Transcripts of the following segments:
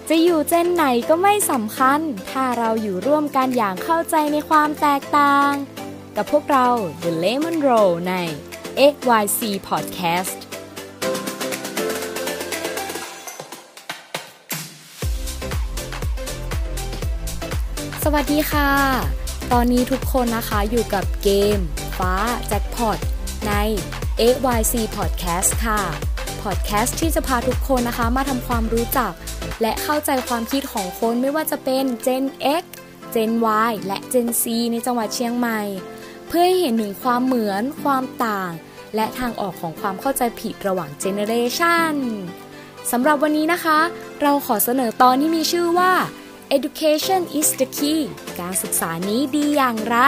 จะอยู่เจนไหนก็ไม่สำคัญถ้าเราอยู่ร่วมกันอย่างเข้าใจในความแตกต่างกับพวกเรา The Lemon Roll ใน XYZ Podcast สวัสดีค่ะตอนนี้ทุกคนนะคะอยู่กับเกมฟ้าแจ็คพอตใน XYZ Podcast ค่ะ Podcast ที่จะพาทุกคนนะคะมาทำความรู้จักและเข้าใจความคิดของคนไม่ว่าจะเป็น Gen X Gen Y และ Gen Z ในจังหวัดเชียงใหม่เพื่อให้เห็นถึงความเหมือนความต่างและทางออกของความเข้าใจผิดระหว่าง Generation สำหรับวันนี้นะคะเราขอเสนอตอนที่มีชื่อว่า Education is the key การศึกษานี้ดีอย่างไร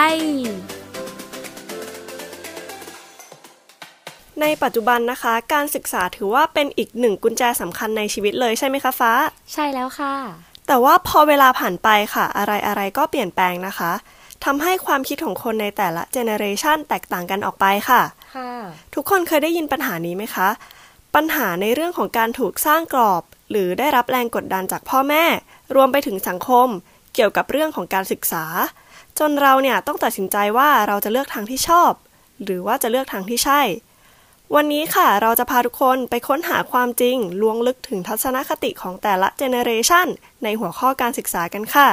ในปัจจุบันนะคะการศึกษาถือว่าเป็นอีกหนึ่งกุญแจสำคัญในชีวิตเลยใช่ไหมคะฟ้าใช่แล้วค่ะแต่ว่าพอเวลาผ่านไปค่ะอะไรก็เปลี่ยนแปลงนะคะทำให้ความคิดของคนในแต่ละเจเนอเรชันแตกต่างกันออกไปค่ะทุกคนเคยได้ยินปัญหานี้ไหมคะปัญหาในเรื่องของการถูกสร้างกรอบหรือได้รับแรงกดดันจากพ่อแม่รวมไปถึงสังคมเกี่ยวกับเรื่องของการศึกษาจนเราเนี่ยต้องตัดสินใจว่าเราจะเลือกทางที่ชอบหรือว่าจะเลือกทางที่ใช่วันนี้ค่ะเราจะพาทุกคนไปค้นหาความจริงล้วงลึกถึงทัศนคติของแต่ละเจเนอเรชันในหัวข้อการศึกษากันค่ะ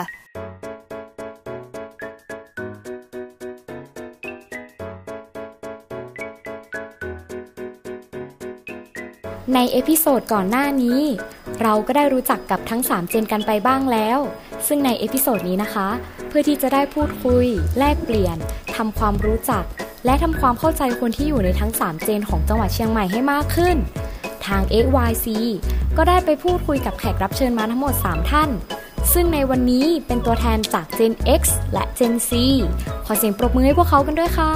ในเอพิโซดก่อนหน้านี้เราก็ได้รู้จักกับทั้ง3เจนกันไปบ้างแล้วซึ่งในเอพิโซดนี้นะคะเพื่อที่จะได้พูดคุยแลกเปลี่ยนทำความรู้จักและทำความเข้าใจคนที่อยู่ในทั้ง3เจนของจังหวัดเชียงใหม่ให้มากขึ้นทาง XYZ ก็ได้ไปพูดคุยกับแขกรับเชิญมาทั้งหมด3ท่านซึ่งในวันนี้เป็นตัวแทนจาก Gen X และ Gen Z ขอเสียงปรบมือให้พวกเขากันด้วยค่ะ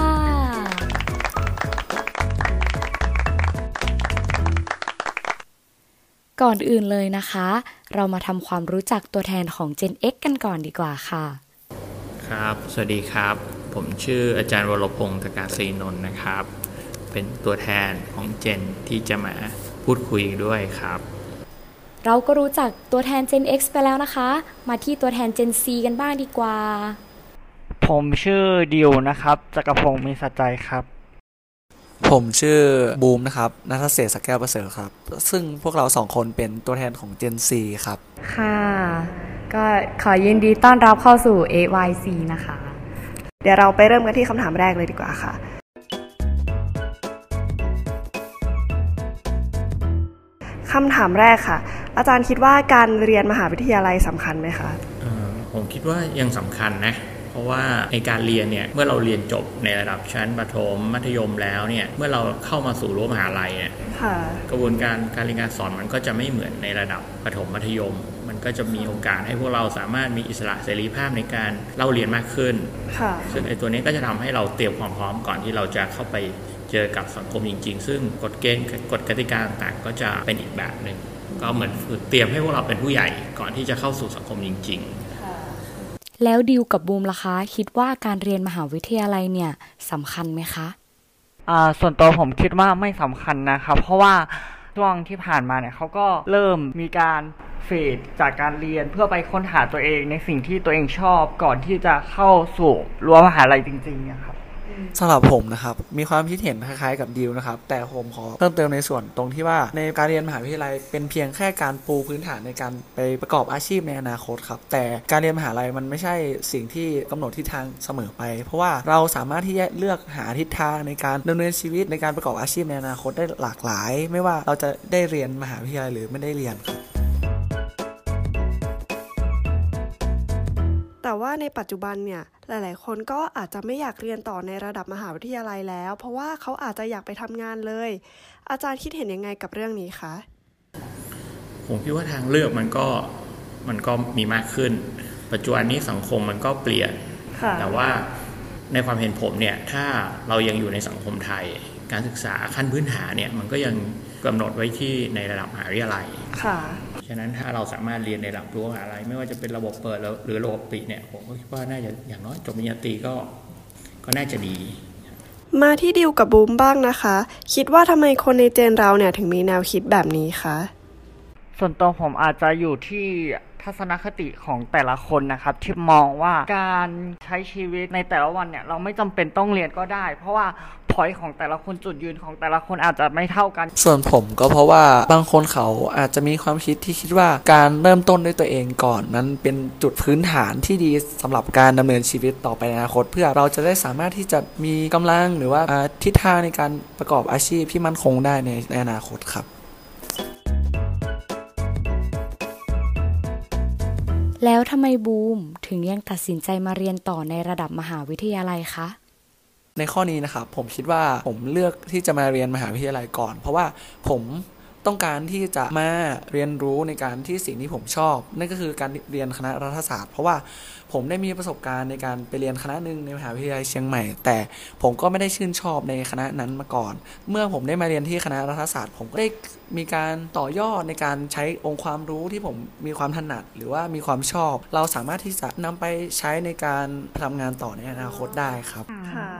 ก่อนอื่นเลยนะคะเรามาทำความรู้จักตัวแทนของ Gen X กันก่อนดีกว่าค่ะครับสวัสดีครับผมชื่ออาจารย์วรพงศ์ ตกาศรีนนท์นะครับเป็นตัวแทนของ Gen ที่จะมาพูดคุยด้วยครับเราก็รู้จักตัวแทน Gen X ไปแล้วนะคะมาที่ตัวแทน Gen Z กันบ้างดีกว่าผมชื่อดิวนะครับจักรพงศ์มีสัจใจครับผมชื่อบูมนะครับณัฐเศรษฐ์ สักแก้วประเสริฐครับซึ่งพวกเรา2คนเป็นตัวแทนของ Gen Z ครับค่ะก็ขอยินดีต้อนรับเข้าสู่ XYZ นะคะเดี๋ยวเราไปเริ่มกันที่คำถามแรกเลยดีกว่าค่ะคำถามแรกค่ะอาจารย์คิดว่าการเรียนมหาวิทยาลัยสำคัญไหมคะผมคิดว่ายังสำคัญนะเพราะว่าในการเรียนเนี่ยเมื่อเราเรียนจบในระดับชั้นประถมมัธยมแล้วเนี่ยเมื่อเราเข้ามาสู่รั้วมหาลัยเนี่ยกระบวนการเรียนการสอนมันก็จะไม่เหมือนในระดับประถมมัธยมมันก็จะมีโอกาสให้พวกเราสามารถมีอิสระเสรีภาพในการเล่าเรียนมากขึ้นซึ่งไอ้ตัวนี้ก็จะทำให้เราเตรียมความพร้อมก่อนที่เราจะเข้าไปเจอกับสังคมจริงๆซึ่งกฎเกณฑ์กฎกติกาต่างๆก็จะเป็นอีกแบบนึงก็เหมือนฝึกเตรียมให้พวกเราเป็นผู้ใหญ่ก่อนที่จะเข้าสู่สังคมจริงๆแล้วดิวกับบูมล่ะคะคิดว่าการเรียนมหาวิทยาลัยเนี่ยสำคัญไหมคะส่วนตัวผมคิดว่าไม่สำคัญนะครับเพราะว่าช่วงที่ผ่านมาเนี่ยเขาก็เริ่มมีการเฟดจากการเรียนเพื่อไปค้นหาตัวเองในสิ่งที่ตัวเองชอบก่อนที่จะเข้าสู่รั้วมหาลัยจริงๆนะครับสำหรับผมนะครับมีความคิดเห็นคล้ายๆกับดิวนะครับแต่ผมขอเพิ่มเติมในส่วนตรงที่ว่าในการเรียนมหาวิทยาลัยเป็นเพียงแค่การปูพื้นฐานในการไปประกอบอาชีพในอนาคตครับแต่การเรียนมหาลัยมันไม่ใช่สิ่งที่กำหนดทิศทางเสมอไปเพราะว่าเราสามารถที่จะเลือกหาทิศทางในการดำเนินชีวิตในการประกอบอาชีพในอนาคตได้หลากหลายไม่ว่าเราจะได้เรียนมหาวิทยาลัยหรือไม่ได้เรียนครับแต่ว่าในปัจจุบันเนี่ยหลายๆคนก็อาจจะไม่อยากเรียนต่อในระดับมหาวิทยาลัยแล้วเพราะว่าเขาอาจจะอยากไปทำงานเลยอาจารย์คิดเห็นยังไงกับเรื่องนี้คะผมคิดว่าทางเลือกมันก็มีมากขึ้นปัจจุบันนี้สังคมมันก็เปลี่ยนแต่ว่าในความเห็นผมเนี่ยถ้าเรายังอยู่ในสังคมไทยการศึกษาขั้นพื้นฐานเนี่ยมันก็ยังกำหนดไว้ที่ในระดับมหาวิทยาลัยฉะนั้นถ้าเราสามารถเรียนในระดับรั้วมหาวิทยาลัยไม่ว่าจะเป็นระบบเปิดหรือระบบปิดเนี่ยผมก็คิดว่าน่าจะอย่างน้อยจบปริญญาตรีก็น่าจะดีมาที่ดิวกับบูมบ้างนะคะคิดว่าทำไมคนในเจนเราเนี่ยถึงมีแนวคิดแบบนี้คะส่วนตัวผมอาจจะอยู่ที่ทัศนคติของแต่ละคนนะครับที่มองว่าการใช้ชีวิตในแต่ละวันเนี่ยเราไม่จำเป็นต้องเรียนก็ได้เพราะว่าพอยต์ของแต่ละคนจุดยืนของแต่ละคนอาจจะไม่เท่ากันส่วนผมก็เพราะว่าบางคนเขาอาจจะมีความคิดที่คิดว่าการเริ่มต้นด้วยตัวเองก่อนนั้นเป็นจุดพื้นฐานที่ดีสำหรับการดำเนินชีวิตต่อไปในอนาคตเพื่อเราจะได้สามารถที่จะมีกำลังหรือว่าทิศทางในการประกอบอาชีพที่มั่นคงได้ในอนาคตครับแล้วทำไมบูมถึงยังตัดสินใจมาเรียนต่อในระดับมหาวิทยาลัยคะในข้อนี้นะครับผมคิดว่าผมเลือกที่จะมาเรียนมหาวิทยาลัยก่อนเพราะว่าผมต้องการที่จะมาเรียนรู้ในการที่สิ่งที่ผมชอบนั่นก็คือการเรียนคณะรัฐศาสตร์เพราะว่าผมได้มีประสบการณ์ในการไปเรียนคณะหนึ่งในมหาวิทยาลัยเชียงใหม่แต่ผมก็ไม่ได้ชื่นชอบในคณะนั้นมาก่อนเมื่อผมได้มาเรียนที่คณะรัฐศาสตร์ผมก็ได้มีการต่อยอดในการใช้องค์ความรู้ที่ผมมีความถนัดหรือว่ามีความชอบเราสามารถที่จะนำไปใช้ในการทำงานต่อในอนาคตได้ครับค่ะ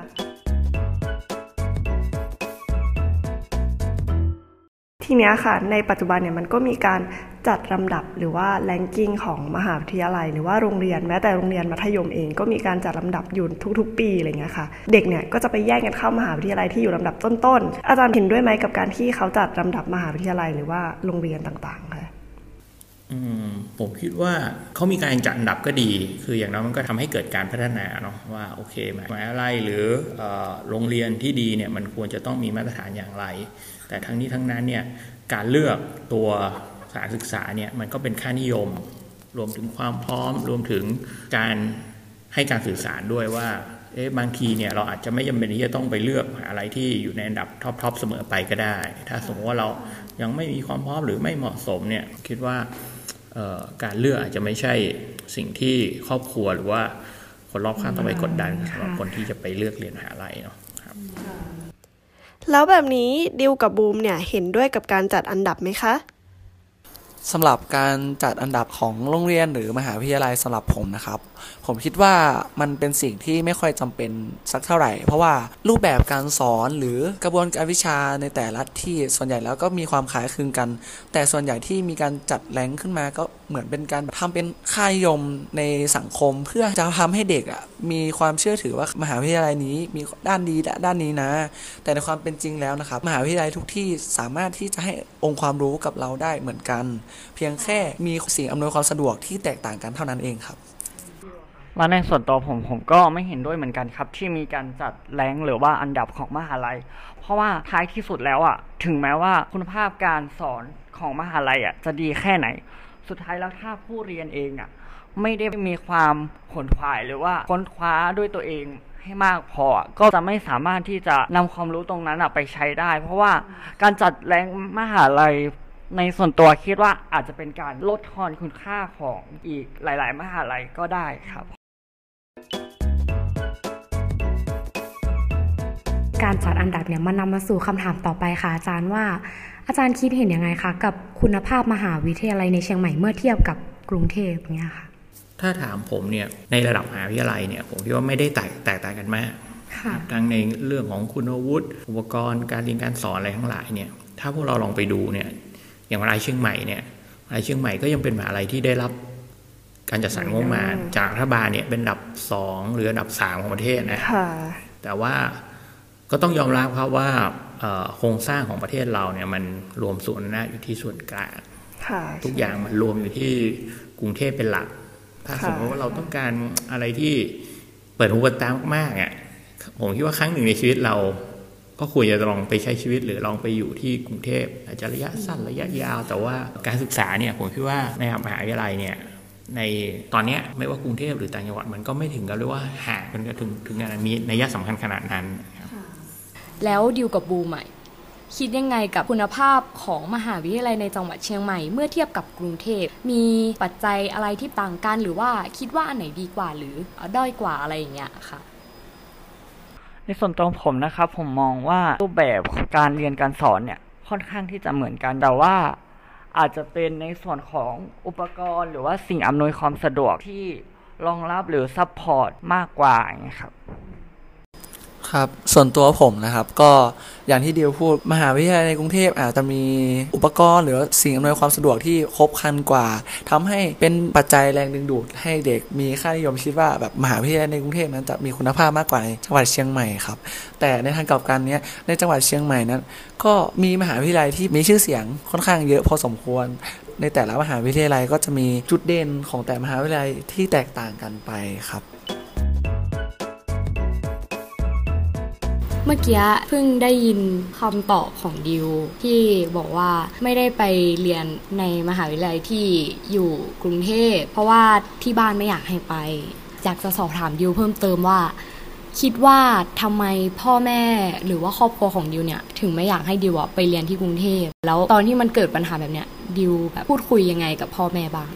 ทีนี้ค่ะในปัจจุบันเนี่ยมันก็มีการจัดลำดับหรือว่าแรงกิ้งของมหาวิทยาลัยหรือว่าโรงเรียนแม้แต่โรงเรียนมัธยมเองก็มีการจัดลำดับอยู่ทุกๆปีอะไรเงี้ยค่ะเด็กเนี่ยก็จะไปแย่งกันเข้ามหาวิทยาลัยที่อยู่ลำดับต้นๆอาจารย์เห็นด้วยไหมกับการที่เขาจัดลำดับมหาวิทยาลัยหรือว่าโรงเรียนต่างๆค่ะผมคิดว่าเขามีการจัดอันดับก็ดีคืออย่างนั้นมันก็ทำให้เกิดการพัฒนาเนาะว่าโอเคมหาวิทยาลัยหรือโรงเรียนที่ดีเนี่ยมันควรจะต้องมีมาตรฐานอย่างไรแต่ทั้งนี้ทั้งนั้นเนี่ยการเลือกตัวสถานศึกษาเนี่ยมันก็เป็นค่านิยมรวมถึงความพร้อมรวมถึงการให้การสื่อสารด้วยว่าบางทีเนี่ยเราอาจจะไม่จำเป็นที่จะต้องไปเลือกอะไรที่อยู่ในอันดับท็อปเสมอไปก็ได้ถ้าสมมติว่าเรายังไม่มีความพร้อมหรือไม่เหมาะสมเนี่ยคิดว่าการเลือกอาจจะไม่ใช่สิ่งที่ครอบครัวหรือว่าคนรอบข้างต้องไปกดดันสำหรับคนที่จะไปเลือกเรียนมหาลัยเนาะครับแล้วแบบนี้ดิวกับบูมเนี่ยเห็นด้วยกับการจัดอันดับไหมคะสำหรับการจัดอันดับของโรงเรียนหรือมหาวิทยาลัยสำหรับผมนะครับผมคิดว่ามันเป็นสิ่งที่ไม่ค่อยจำเป็นสักเท่าไหร่เพราะว่ารูปแบบการสอนหรือกระบวนการวิชาในแต่ละที่ส่วนใหญ่แล้วก็มีความคล้ายคลึงกันแต่ส่วนใหญ่ที่มีการจัดแรงขึ้นมาก็เหมือนเป็นการทำเป็นค่านิยมในสังคมเพื่อจะทำให้เด็กมีความเชื่อถือว่ามหาวิทยาลัยนี้มีด้านดีด้านนี้นะแต่ในความเป็นจริงแล้วนะครับมหาวิทยาลัยทุกที่สามารถที่จะให้องค์ความรู้กับเราได้เหมือนกันเพียงแค่มีสิ่งอำนวยความสะดวกที่แตกต่างกันเท่านั้นเองครับและในส่วนตัวผมก็ไม่เห็นด้วยเหมือนกันครับที่มีการจัดแรงหรือว่าอันดับของมหาลัยเพราะว่าท้ายที่สุดแล้วถึงแม้ว่าคุณภาพการสอนของมหาลัยจะดีแค่ไหนสุดท้ายแล้วถ้าผู้เรียนเองไม่ได้มีความขวนขวายหรือว่าค้นคว้าด้วยตัวเองให้มากพอก็จะไม่สามารถที่จะนำความรู้ตรงนั้นไปใช้ได้เพราะว่าการจัดแรงมหาลัยในส่วนตัวคิดว่าอาจจะเป็นการลดทอนคุณค่าของอีกหลายๆมหาลัยก็ได้ครับการจัดอันดับเนี่ยมันนำมาสู่คำถามต่อไปค่ะอาจารย์ว่าอาจารย์คิดเห็นยังไงคะกับคุณภาพมหาวิทยาลัยในเชียงใหม่เมื่อเทียบกับกรุงเทพเนี่ยค่ะถ้าถามผมเนี่ยในระดับมหาวิทยาลัยเนี่ยผมคิดว่าไม่ได้แตกต่างกันมากทั้งในเรื่องของคุณวุฒิอุปกรณ์การเรียนการสอนอะไรทั้งหลายเนี่ยถ้าพวกเราลองไปดูเนี่ยอย่างมหาวิทยาลัยเชียงใหม่เนี่ยมหาวิทยาลัยเชียงใหม่ก็ยังเป็นมหาวิทยาลัยที่ได้รับการจัดสรรงบประมาณจากรัฐบาลเนี่ยเป็นอันดับ2หรืออันดับ3ของประเทศนะแต่ว่าก็ต้องยอมรับครับว่าโครงสร้างของประเทศเราเนี่ยมันรวมส่วนหน้าอยู่ที่ส่วนกลางทุกอย่างมันรวมอยู่ที่กรุงเทพเป็นหลักถ้าสมมติว่าเราต้องการอะไรที่เปิดหูเปิดตามากๆผมคิดว่าครั้งหนึ่งในชีวิตเราก็ควรจะลองไปใช้ชีวิตหรือลองไปอยู่ที่กรุงเทพอาจจะระยะสั้นระยะยาวแต่ว่าการศึกษาเนี่ยผมคิดว่าในมหาวิทยาลัยเนี่ยในตอนนี้ไม่ว่ากรุงเทพหรือต่างจังหวัดมันก็ไม่ถึงกับเรียกว่าห่างกันถึงขนาดมีนัยสำคัญขนาดนั้นแล้วดิวกับบูมคิดยังไงกับคุณภาพของมหาวิทยาลัยในจังหวัดเชียงใหม่เมื่อเทียบกับกรุงเทพมีปัจจัยอะไรที่ต่างกันหรือว่าคิดว่าอันไหนดีกว่าหรือด้อยกว่าอะไรอย่างเงี้ยค่ะในส่วนตัวผมนะครับผมมองว่ารูปแบบการเรียนการสอนเนี่ยค่อนข้างที่จะเหมือนกันแต่ว่าอาจจะเป็นในส่วนของอุปกรณ์หรือว่าสิ่งอำนวยความสะดวกที่รองรับหรือซัพพอร์ตมากกว่าอย่างเงี้ยครับครับส่วนตัวผมนะครับก็อย่างที่ดิวพูดมหาวิทยาลัยในกรุงเทพอาจจะมีอุปกรณ์หรือสิ่งอำนวยความสะดวกที่ครบครันกว่าทำให้เป็นปัจจัยแรงดึงดูดให้เด็กมีค่านิยมคิดว่าแบบมหาวิทยาลัยในกรุงเทพนั้นจะมีคุณภาพมากกว่าในจังหวัดเชียงใหม่ครับแต่ในทางกลับกันเนี้ยในจังหวัดเชียงใหม่นั้นก็มีมหาวิทยาลัยที่มีชื่อเสียงค่อนข้างเยอะพอสมควรในแต่ละมหาวิทยาลัยก็จะมีจุดเด่นของแต่มหาวิทยาลัยที่แตกต่างกันไปครับเมื่อกี้เพิ่งได้ยินคำตอบของดิวที่บอกว่าไม่ได้ไปเรียนในมหาวิทยาลัยที่อยู่กรุงเทพเพราะว่าที่บ้านไม่อยากให้ไปอยากจะสอบถามดิวเพิ่มเติมว่าคิดว่าทำไมพ่อแม่หรือว่าครอบครัวของดิวเนี่ยถึงไม่อยากให้ดิวไปเรียนที่กรุงเทพแล้วตอนที่มันเกิดปัญหาแบบเนี้ยดิวแบบพูดคุยยังไงกับพ่อแม่บ้าง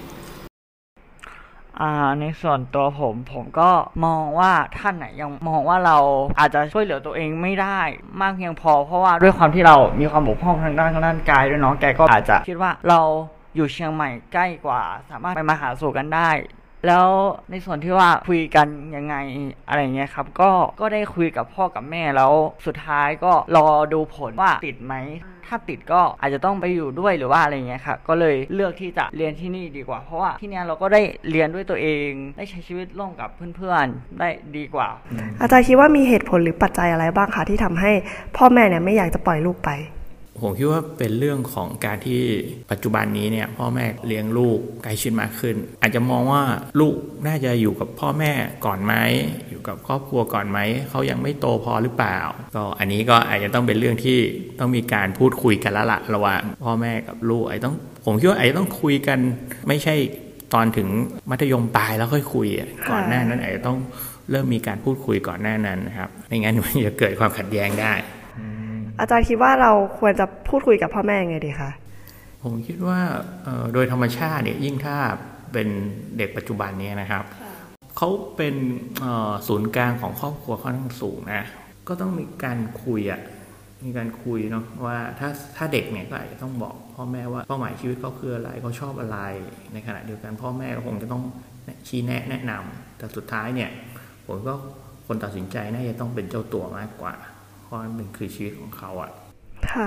ในส่วนตัวผมก็มองว่าท่านยังมองว่าเราอาจจะช่วยเหลือตัวเองไม่ได้มากเพียงพอเพราะว่าด้วยความที่เรามีความบกพร่องทางด้านกายด้วยเนาะแกก็อาจจะคิดว่าเราอยู่เชียงใหม่ใกล้กว่าสามารถไปมาหาสู่กันได้แล้วในส่วนที่ว่าคุยกันยังไงอะไรเงี้ยครับก็ได้คุยกับพ่อกับแม่แล้วสุดท้ายก็รอดูผลว่าติดไหมถ้าติดก็อาจจะต้องไปอยู่ด้วยหรือว่าอะไรเงี้ยครับก็เลยเลือกที่จะเรียนที่นี่ดีกว่าเพราะว่าที่เนี้ยเราก็ได้เรียนด้วยตัวเองได้ใช้ชีวิตร่วมกับเพื่อนๆได้ดีกว่าอาจารย์คิดว่ามีเหตุผลหรือปัจจัยอะไรบ้างคะที่ทำให้พ่อแม่เนี่ยไม่อยากจะปล่อยลูกไปผมคิดว่าเป็นเรื่องของการที่ปัจจุบันนี้เนี่ยพ่อแม่เลี้ยงลูกใกล้ชิดมากขึ้นอาจจะมองว่าลูกน่าจะอยู่กับพ่อแม่ก่อนไหมอยู่กับครอบครัวก่อนไหมเขายังไม่โตพอหรือเปล่าก็อันนี้ก็อาจจะต้องเป็นเรื่องที่ต้องมีการพูดคุยกันแล้วล่ะระหว่างพ่อแม่กับลูกผมคิดว่าอาจจะต้องคุยกันไม่ใช่ตอนถึงมัธยมปลายแล้วค่อยคุยก่อนหน้านั้นอาจจะต้องเริ่มมีการพูดคุยก่อนหน้านั้นนะครับไม่งั้นมันจะเกิดความขัดแย้งได้อาจารย์คิดว่าเราควรจะพูดคุยกับพ่อแม่ยังไงดีคะผมคิดว่าโดยธรรมชาติเนี่ยยิ่งถ้าเป็นเด็กปัจจุบันนี้นะครับเขาเป็นศูนย์กลางของครอบครัวค่อนข้างสูงนะก็ต้องมีการคุยเนาะว่าถ้าเด็กเนี่ยก็อาจจะต้องบอกพ่อแม่ว่าเป้าหมายชีวิตเขาคืออะไรเขาชอบอะไรในขณะเดียวกันพ่อแม่ก็คงจะต้องชี้แนะนำแต่สุดท้ายเนี่ยผมก็คนตัดสินใจน่าจะต้องเป็นเจ้าตัวมากกว่าเพราะมันคือชีวิตของเขาอ่ะค่ะ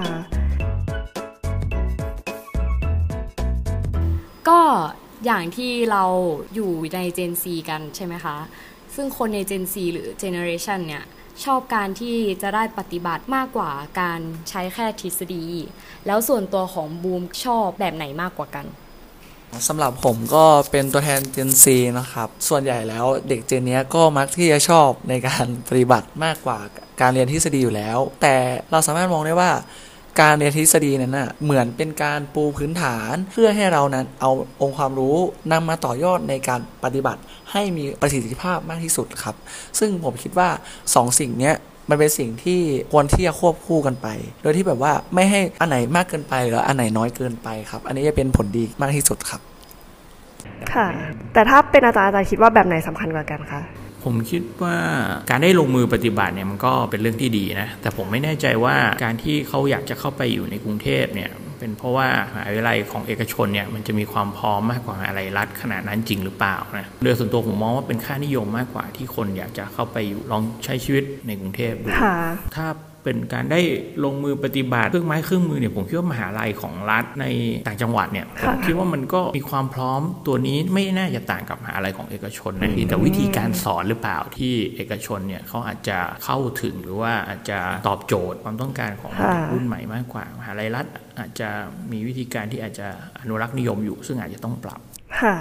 ก็อย่างที่เราอยู่ใน Gen Z กันใช่ไหมคะซึ่งคนใน Gen Z หรือ Generation เนี่ยชอบการที่จะได้ปฏิบัติมากกว่าการใช้แค่ทฤษฎีแล้วส่วนตัวของบูมชอบแบบไหนมากกว่ากันสำหรับผมก็เป็นตัวแทน Gen Z นะครับส่วนใหญ่แล้วเด็กเจนนี้ก็มักที่จะชอบในการปฏิบัติมากกว่าการเรียนทฤษฎีอยู่แล้วแต่เราสามารถมองได้ว่าการเรียนทฤษฎีนั้นน่ะเหมือนเป็นการปูพื้นฐานเพื่อให้เรานั้นเอาองค์ความรู้นำมาต่อยอดในการปฏิบัติให้มีประสิทธิภาพมากที่สุดครับซึ่งผมคิดว่า2สิ่งนี้มันเป็นสิ่งที่ควรที่จะควบคู่กันไปโดยที่แบบว่าไม่ให้อันไหนมากเกินไปหรืออันไหนน้อยเกินไปครับอันนี้จะเป็นผลดีมากที่สุดครับค่ะแต่ถ้าเป็นอาจารย์คิดว่าแบบไหนสำคัญกว่ากันคะผมคิดว่าการได้ลงมือปฏิบัติเนี่ยมันก็เป็นเรื่องที่ดีนะแต่ผมไม่แน่ใจว่าการที่เขาอยากจะเข้าไปอยู่ในกรุงเทพเนี่ยเป็นเพราะว่ามหาวิทยาลัยของเอกชนเนี่ยมันจะมีความพร้อมมากกว่ามหาวิทยาลัยรัฐขนาดนั้นจริงหรือเปล่านะโดยส่วนตัวผมมองว่าเป็นค่านิยมมากกว่าที่คนอยากจะเข้าไปอยู่ลองใช้ชีวิตในกรุงเทพดูถ้าเป็นการได้ลงมือปฏิบัติเครื่องไม้เครื่องมือเนี่ยผมคิดว่ามหาลัยของรัฐในต่างจังหวัดเนี่ยผมคิดว่ามันก็มีความพร้อมตัวนี้ไม่น่าจะต่างกับมหาลัยของเอกชนนะแต่วิธีการสอนหรือเปล่าที่เอกชนเนี่ยเขาอาจจะเข้าถึงหรือว่าอาจจะตอบโจทย์ความต้องการของเด็กรุ่นใหม่มากกว่ามหาลัยรัฐอาจจะมีวิธีการที่อาจจะอนุรักษ์นิยมอยู่ซึ่งอาจจะต้องปรับค่ะ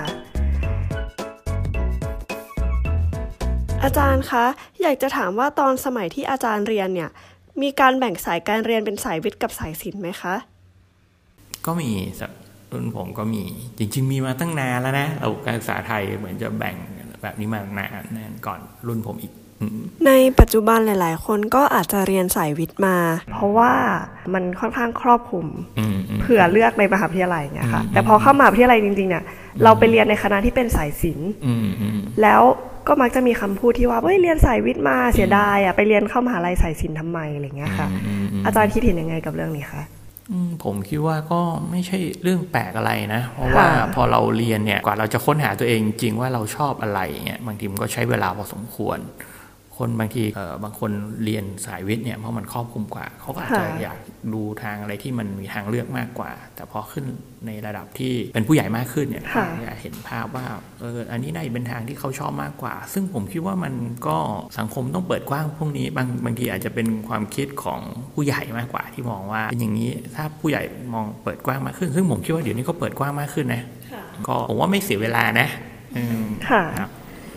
อาจารย์คะอยากจะถามว่าตอนสมัยที่อาจารย์เรียนเนี่ยมีการแบ่งสายการเรียนเป็นสายวิทย์กับสายศิลป์ไหมคะก็มีรุ่นผมก็มีจริงๆมีมาตั้งนานแล้วนะเราการศึกษาไทยเหมือนจะแบ่งแบบนี้มานานก่อนรุ่นผมอีกในปัจจุบันหลายๆคนก็อาจจะเรียนสายวิทย์มาเพราะว่ามันค่อนข้างครอบคลุมเผื่อเลือกในมหาวิทยาลัยเนี่ยค่ะแต่พอเข้ามหาวิทยาลัยจริงๆเนี่ยเราไปเรียนในคณะที่เป็นสายศิลป์แล้วก็มักจะมีคำพูดที่ว่าเรียนสายวิทย์มาเสียดายไปเรียนเข้ามหาลัยสายศิลป์ทำไมอะไรเงี้ยค่ะอาจารย์คิดเห็นยังไงกับเรื่องนี้คะผมคิดว่าก็ไม่ใช่เรื่องแปลกอะไรนะเพราะว่าพอเราเรียนเนี่ยกว่าเราจะค้นหาตัวเองจริงว่าเราชอบอะไรเงี้ยบางทีมันก็ใช้เวลาพอสมควรคนบางทีบางคนเรียนสายวิทย์เนี่ยเพราะมันครอบคลุมกว่าเขาก็อาจจะอยากดูทางอะไรที่มันมีทางเลือกมากกว่าแต่พอขึ้นในระดับที่เป็นผู้ใหญ่มากขึ้นเนี่ยอยากเห็นภาพว่าอันนี้น่าจะเป็นทางที่เขาชอบมากกว่าซึ่งผมคิดว่ามันก็สังคมต้องเปิดกว้างพวกนี้บางทีอาจจะเป็นความคิดของผู้ใหญ่มากกว่าที่มองว่าเป็นอย่างนี้ถ้าผู้ใหญ่มองเปิดกว้างมากขึ้นซึ่งผมคิดว่าเดี๋ยวนี้ก็เปิดกว้างมากขึ้นนะก็ผมว่าไม่เสียเวลานะค่ะ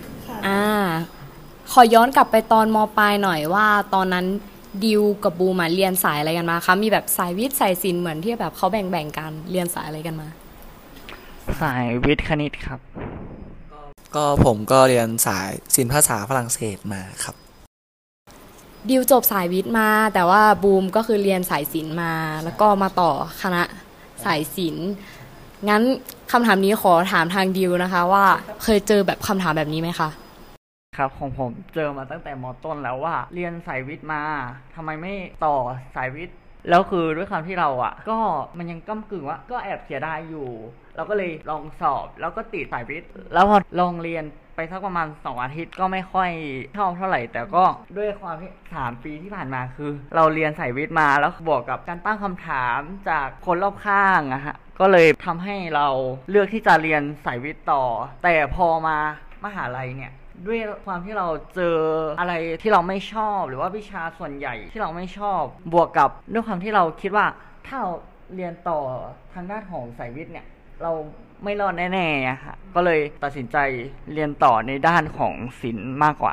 ขอย้อนกลับไปตอนม.ปลายหน่อยว่าตอนนั้นดิวกับบูมเรียนสายอะไรกันมาคะมีแบบสายวิทย์สายศิลป์เหมือนที่แบบเขาแบ่งกันเรียนสายอะไรกันมาสายวิทย์คณิตครับก็ผมก็เรียนสายศิลป์ภาษาฝรั่งเศสมาครับดิวจบสายวิทย์มาแต่ว่าบูมก็คือเรียนสายศิลป์มาแล้วก็มาต่อคณะสายศิลป์งั้นคำถามนี้ขอถามทางดิวนะคะว่าเคยเจอแบบคำถามแบบนี้ไหมคะครับของผมเจอมาตั้งแต่ม.ต้นแล้วว่าเรียนสายวิทย์มาทำไมไม่ต่อสายวิทย์แล้วคือด้วยความที่เราก็มันยังก้ำกึ่งว่าก็แอบเสียดายอยู่เราก็เลยลองสอบแล้วก็ติดสายวิทย์แล้วพอลองเรียนไปสักประมาณ2 อาทิตย์ก็ไม่ค่อยชอบเท่าไหร่แต่ก็ด้วยความที่3 ปีที่ผ่านมาคือเราเรียนสายวิทย์มาแล้วบวกกับการตั้งคำถามจากคนรอบข้างก็เลยทำให้เราเลือกที่จะเรียนสายวิทย์ต่อแต่พอมามหาลัยเนี่ยด้วยความที่เราเจออะไรที่เราไม่ชอบหรือว่าวิชาส่วนใหญ่ที่เราไม่ชอบบวกกับด้วยความที่เราคิดว่าถ้าเราเรียนต่อทางด้านของสายวิทย์เนี่ยเราไม่รอดแน่ๆค่ะก็เลยตัดสินใจเรียนต่อในด้านของศิลป์มากกว่า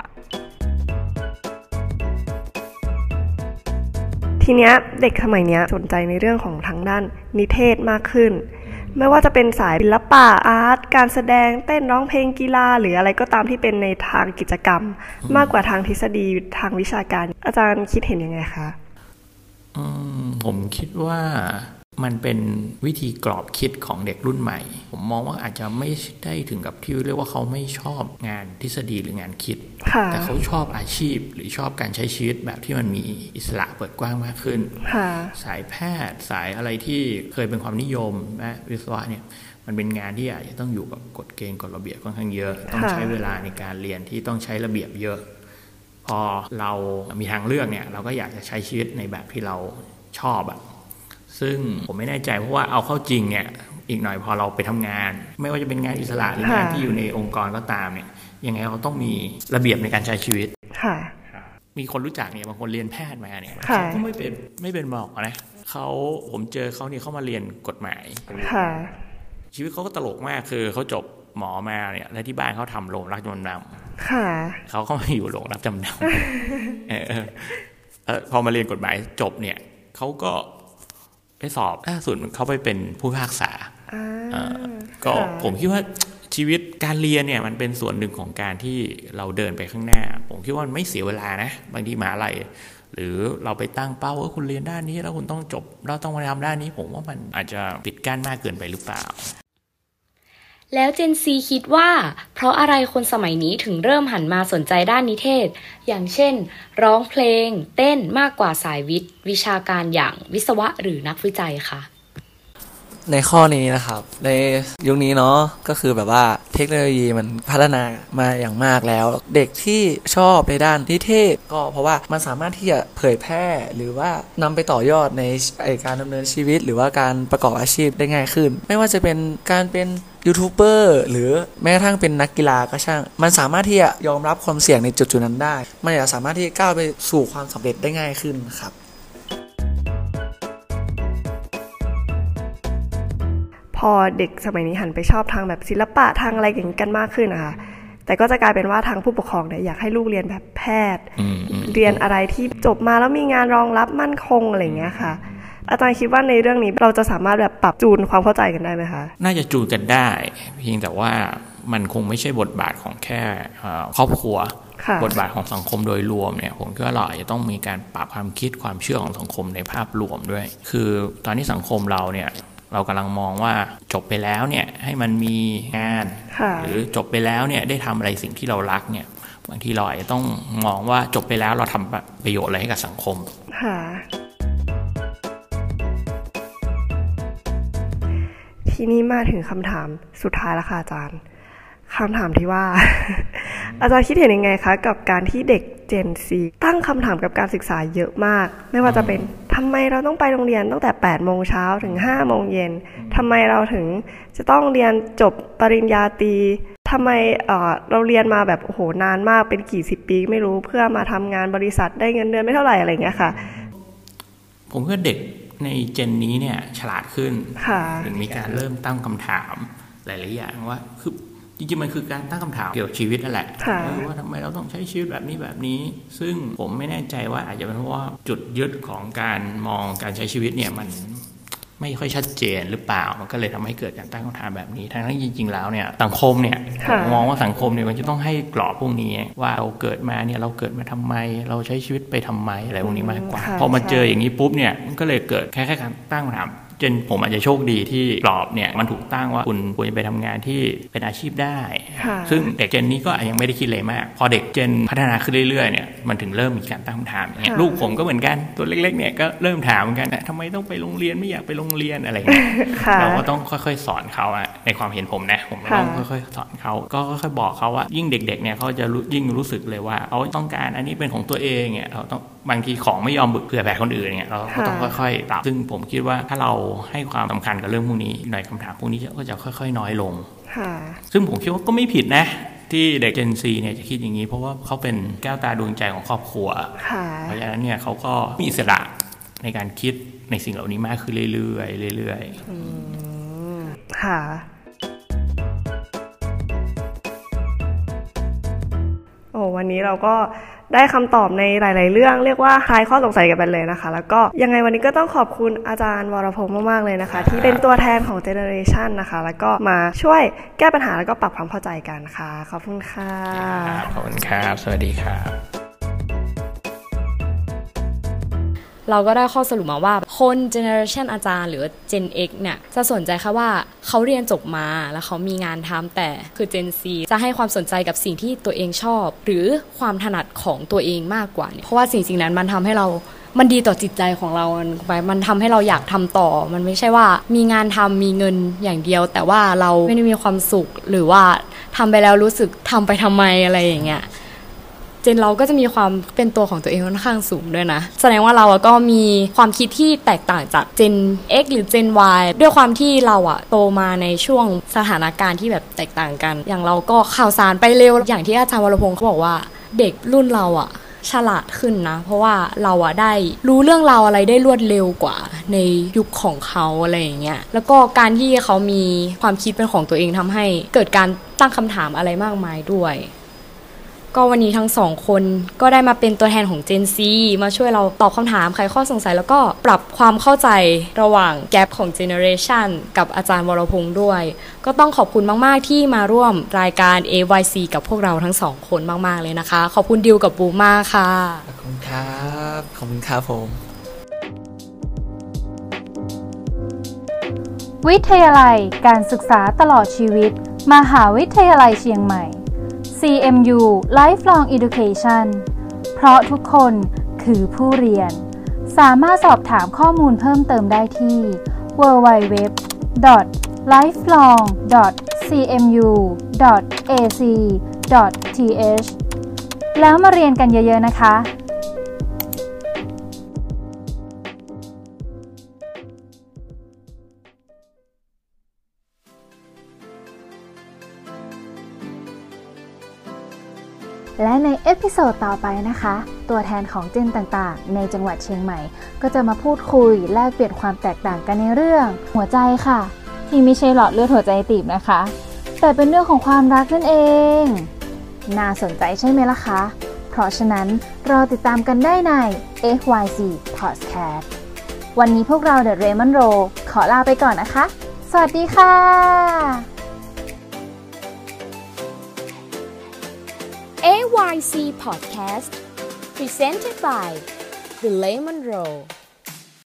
ทีเนี้ยเด็กสมัยเนี้ยสนใจในเรื่องของทางด้านนิเทศมากขึ้นไม่ว่าจะเป็นสายศิลปะอาร์ตการแสดงเต้นร้องเพลงกีฬาหรืออะไรก็ตามที่เป็นในทางกิจกรรมมากกว่าทางทฤษฎีทางวิชาการอาจารย์คิดเห็นยังไงคะผมคิดว่ามันเป็นวิธีกรอบคิดของเด็กรุ่นใหม่ผมมองว่าอาจจะไม่ได้ถึงกับที่เรียกว่าเขาไม่ชอบงานทฤษฎีหรืองานคิดแต่เขาชอบอาชีพหรือชอบการใช้ชีวิตแบบที่มันมีอิสระเปิดกว้างมากขึ้นสายแพทย์สายอะไรที่เคยเป็นความนิยมนะวิศวะเนี่ยมันเป็นงานที่อาจจะต้องอยู่กับกฎเกณฑ์กฎระเบียบค่อนข้างเยอะต้องใช้เวลาในการเรียนที่ต้องใช้ระเบียบเยอะพอเรามีทางเลือกเนี่ยเราก็อยากจะใช้ชีวิตในแบบที่เราชอบซึ่งผมไม่แน่ใจเพราะว่าเอาเข้าจริงเนี่ยอีกหน่อยพอเราไปทำงานไม่ว่าจะเป็นงานอิสระหรืองานที่อยู่ในองค์กรก็ตามเนี่ยยังไงเขาต้องมีระเบียบในการใช้ชีวิตมีคนรู้จักเนี่ยบางคนเรียนแพทย์มาเนี่ยเขาก็ไม่เป็นหมอนะผมเจอเขาเนี่ยเขามาเรียนกฎหมายชีวิตเขาก็ตลกมากคือเขาจบหมอมาเนี่ยแล้วที่บ้านเขาทำโรงรับจำนำเขาก็มาอยู่โรงรับจำนำพอมาเรียนกฎหมายจบเนี่ยเขาก็ไปสอบล่าสุดเขาไปเป็นผู้พิพากษาก็ผมคิดว่าชีวิตการเรียนเนี่ยมันเป็นส่วนหนึ่งของการที่เราเดินไปข้างหน้าผมคิดว่ามันไม่เสียเวลานะบางทีมหาลัยหรือเราไปตั้งเป้าว่าคุณเรียนด้านนี้แล้วคุณต้องจบเราต้องมาทำด้านนี้ผมว่ามันอาจจะปิดกั้นมากเกินไปหรือเปล่าแล้วเจนซีคิดว่าเพราะอะไรคนสมัยนี้ถึงเริ่มหันมาสนใจด้านนิเทศอย่างเช่นร้องเพลงเต้นมากกว่าสายวิชาการอย่างวิศวะหรือนักวิจัยคะในข้อนี้นะครับในยุคนี้เนาะก็คือแบบว่าเทคโนโลยีมันพัฒนามาอย่างมากแล้วเด็กที่ชอบในด้านนิเทศก็เพราะว่ามันสามารถที่จะเผยแพร่หรือว่านำไปต่อยอดในการดำเนินชีวิตหรือว่าการประกอบอาชีพได้ง่ายขึ้นไม่ว่าจะเป็นการเป็นยูทูบเบอร์หรือแม้กระทั่งเป็นนักกีฬาก็ช่างมันสามารถที่จะยอมรับความเสี่ยงในจุดๆนั้นได้มันจะสามารถที่จะก้าวไปสู่ความสำเร็จได้ง่ายขึ้นครับพอเด็กสมัยนี้หันไปชอบทางแบบศิลปะทางอะไรอย่างนี้กันมากขึ้นนะคะแต่ก็จะกลายเป็นว่าทางผู้ปกครองเนี่ยอยากให้ลูกเรียนแบบแพทย์เรียนอะไรที่จบมาแล้วมีงานรองรับมั่นคงอะไรอย่างเงี้ยค่ะอาจารย์คิดว่าในเรื่องนี้เราจะสามารถแบบปรับจูนความเข้าใจกันได้ไหมคะน่าจะจูนกันได้เพียงแต่ว่ามันคงไม่ใช่บทบาทของแค่ครอบครัวบทบาทของสังคมโดยรวมเนี่ยผมก็เราอาจจะต้องมีการปรับความคิดความเชื่อของสังคมในภาพรวมด้วยคือตอนนี้สังคมเราเนี่ยเรากำลังมองว่าจบไปแล้วเนี่ยให้มันมีงานหรือจบไปแล้วเนี่ยได้ทำอะไรสิ่งที่เรารักเนี่ยบางทีเราอาจจะต้องมองว่าจบไปแล้วเราทำประโยชน์อะไรให้กับสังคมทีนี้มาถึงคำถามสุดท้ายแล้วค่ะอาจารย์คำถามที่ว่า อาจารย์คิดเห็นยังไงคะกับการที่เด็ก Gen Z ตั้งคำถามกับการศึกษาเยอะมากไม่ว่าจะเป็นทำไมเราต้องไปโรงเรียนตั้งแต่ 8 โมงเช้าถึง 5 โมงเย็นทำไมเราถึงจะต้องเรียนจบปริญญาตรีทำไมเราเรียนมาแบบโอ้โหนานมากเป็นกี่สิบปีไม่รู้เพื่อมาทำงานบริษัทได้เงินเดือนไม่เท่าไหร่อะไรอย่างเงี้ยค่ะผมว่าเด็กในเจนนี้เนี่ยฉลาดขึ้นถึงมีการเริ่มตั้งคำถามหลายๆอย่างว่าคือจริงๆมันคือการตั้งคำถามเกี่ยวกับชีวิตนั่นแหละว่าทำไมเราต้องใช้ชีวิตแบบนี้ซึ่งผมไม่แน่ใจว่าอาจจะเป็นเพราะว่าจุดยึดของการมองการใช้ชีวิตเนี่ยมันไม่ค่อยชัดเจนหรือเปล่ามันก็เลยทำให้เกิดการตั้งคำถามแบบนี้ทั้งที่จริงๆแล้วเนี่ยสังคมเนี่ยมองว่าสังคมเนี่ยมันจะต้องให้กรอบพวกนี้ว่าเราเกิดมาเนี่ยเราเกิดมาทำไมเราใช้ชีวิตไปทำไมอะไรพวกนี้มากกว่าพอมาเจออย่างนี้ปุ๊บเนี่ยมันก็เลยเกิดแค่การตั้งคำถามจนผมอาจจะโชคดีที่กรอบเนี่ยมันถูกตั้งว่าคุณควรจะไปทำงานที่เป็นอาชีพได้ซึ่งเด็กเจนนี้ก็ยังไม่ได้คิดเลยมากพอเด็กเจนพัฒนาขึ้นเรื่อยๆเนี่ยมันถึงเริ่มมีการตั้งคำถามอย่างเงี้ยลูกผมก็เหมือนกันตัวเล็กๆเนี่ยก็เริ่มถามเหมือนกันทำไมต้องไปโรงเรียนไม่อยากไปโรงเรียนอะไรเงี้ยเราก็ต้องค่อยๆสอนเขาอะในความเห็นผมนะผมต้องค่อยๆสอนเขาก็ค่อยๆบอกเขาว่ายิ่งเด็กๆเนี่ยเขาจะยิ่งรู้สึกเลยว่าเขาต้องการอันนี้เป็นของตัวเองเนี่ยเราต้องบางทีของไม่ยอมเผื่อแผ่คนอื่นเนี่ยเราก็ต้องค่อยๆปรับซึ่งผมคิดว่าถ้าเราให้ความสำคัญกับเรื่องพวกนี้หน่อยคำถามพวกนี้ก็จะค่อยๆน้อยลงซึ่งผมคิดว่าก็ไม่ผิดนะที่เด็ก Gen Z เนี่ยจะคิดอย่างนี้เพราะว่าเขาเป็นแก้วตาดวงใจของครอบครัวเพราะฉะนั้นเนี่ยเขาก็มีอิสระในการคิดในสิ่งเหล่านี้มากขึ้นเรื่อยๆค่ะโอ้วันนี้เราก็ได้คำตอบในหลายๆเรื่องเรียกว่าคลายข้อสงสัยกันไปเลยนะคะแล้วก็ยังไงวันนี้ก็ต้องขอบคุณอาจารย์วรพงษ์มากๆเลยนะคะที่เป็นตัวแทนของเจเนอเรชันนะคะแล้วก็มาช่วยแก้ปัญหาแล้วก็ปรับความเข้าใจกันค่ะขอบคุณค่ะขอบคุณครับสวัสดีครับเราก็ได้ข้อสรุปมาว่าคนเจเนอเรชันอาจารย์หรือ Gen X เนี่ยจะสนใจแค่ว่าเขาเรียนจบมาแล้วเขามีงานทำแต่คือ Gen Z จะให้ความสนใจกับสิ่งที่ตัวเองชอบหรือความถนัดของตัวเองมากกว่าเพราะว่าสิ่งนั้นมันทำให้เรามันดีต่อจิตใจของเรามันทำให้เราอยากทำต่อมันไม่ใช่ว่ามีงานทำมีเงินอย่างเดียวแต่ว่าเราไม่ได้มีความสุขหรือว่าทำไปแล้วรู้สึกทำไปทำไมอะไรอย่างเงี้ยเจนเราก็จะมีความเป็นตัวของตัวเองค่อนข้างสูงด้วยนะแสดงว่าเราก็มีความคิดที่แตกต่างจาก Gen X หรือ Gen Y ด้วยความที่เราโตมาในช่วงสถานการณ์ที่แบบแตกต่างกันอย่างเราก็ข่าวสารไปเร็วอย่างที่อาจารย์วรพงษ์เขาบอกว่าเด็กรุ่นเราฉลาดขึ้นนะเพราะว่าเราได้รู้เรื่องราวอะไรได้รวดเร็วกว่าในยุคของเขาอะไรอย่างเงี้ยแล้วก็การที่เขามีความคิดเป็นของตัวเองทำให้เกิดการตั้งคำถามอะไรมากมายด้วยก็วันนี้ทั้งสองคนก็ได้มาเป็นตัวแทนของ Gen Z มาช่วยเราตอบคำถามไขข้อสงสัยแล้วก็ปรับความเข้าใจระหว่างแกปของ Generation กับอาจารย์วรพงษ์ด้วยก็ต้องขอบคุณมากๆที่มาร่วมรายการ AYC กับพวกเราทั้งสองคนมากๆเลยนะคะขอบคุณดิวกับบูมมากค่ะขอบคุณครับขอบคุณครับผมวิทยาลัยการศึกษาตลอดชีวิตมหาวิทยาลัยเชียงใหม่CMU Lifelong Education เพราะทุกคนคือผู้เรียนสามารถสอบถามข้อมูลเพิ่มเติมได้ที่ www.lifelong.cmu.ac.th แล้วมาเรียนกันเยอะๆนะคะและในเอพิโซดต่อไปนะคะตัวแทนของเจนต่างๆในจังหวัดเชียงใหม่ก็จะมาพูดคุยแลกเปลี่ยนความแตกต่างกันในเรื่องหัวใจค่ะที่ไม่ใช่หลอดเลือดหัวใจตีบนะคะแต่เป็นเรื่องของความรักนั่นเองน่าสนใจใช่ไหมล่ะคะเพราะฉะนั้นรอติดตามกันได้ใน AYC Podcast วันนี้พวกเรา The Raymond Row ขอลาไปก่อนนะคะสวัสดีค่ะ AYC Podcast Presented by The Lemon Roll